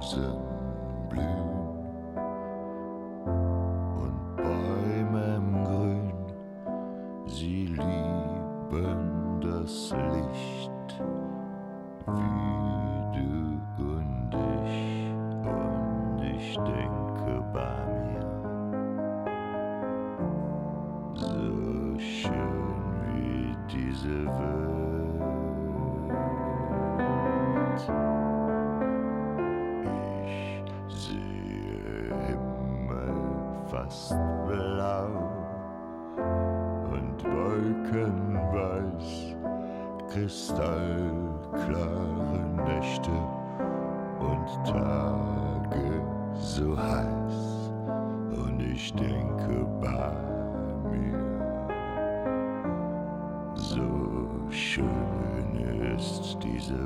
Rosen blühen und Bäume im Grün, sie lieben das Licht wie du und ich denke bei mir, so schön wie diese Welt. Ich sehe Himmel fast blau und Wolken weiß, kristallklare Nächte und Tage so heiß, und ich denke bei mir, so schön ist diese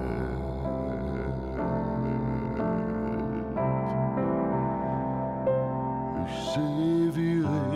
Welt. Ich sehe wie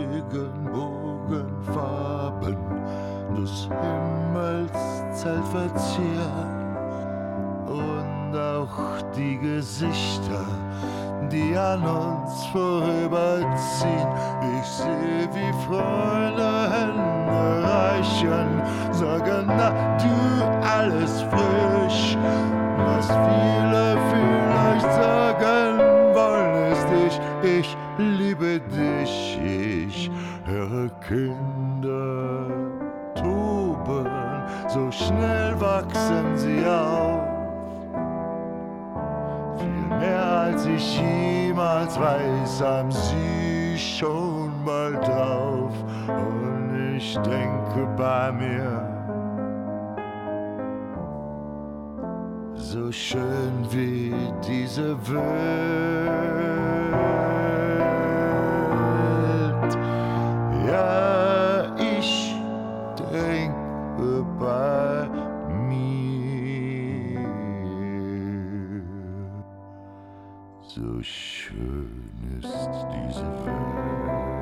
Regenbogenfarben des Himmelszelt verzieren und auch die Gesichter, die an uns vorüberziehen. Ich sehe, wie Freunde Hände reichen, sagen, na du, alles frisch. Was viele vielleicht sagen wollen, ist ich liebe dich. Ich höre Kinder toben, so schnell wachsen sie auf. Viel mehr als ich jemals weiß, haben sie schon bald drauf. Und ich denke bei mir, so schön wie diese Welt. Ja, ich denke bei mir, so schön ist diese Welt.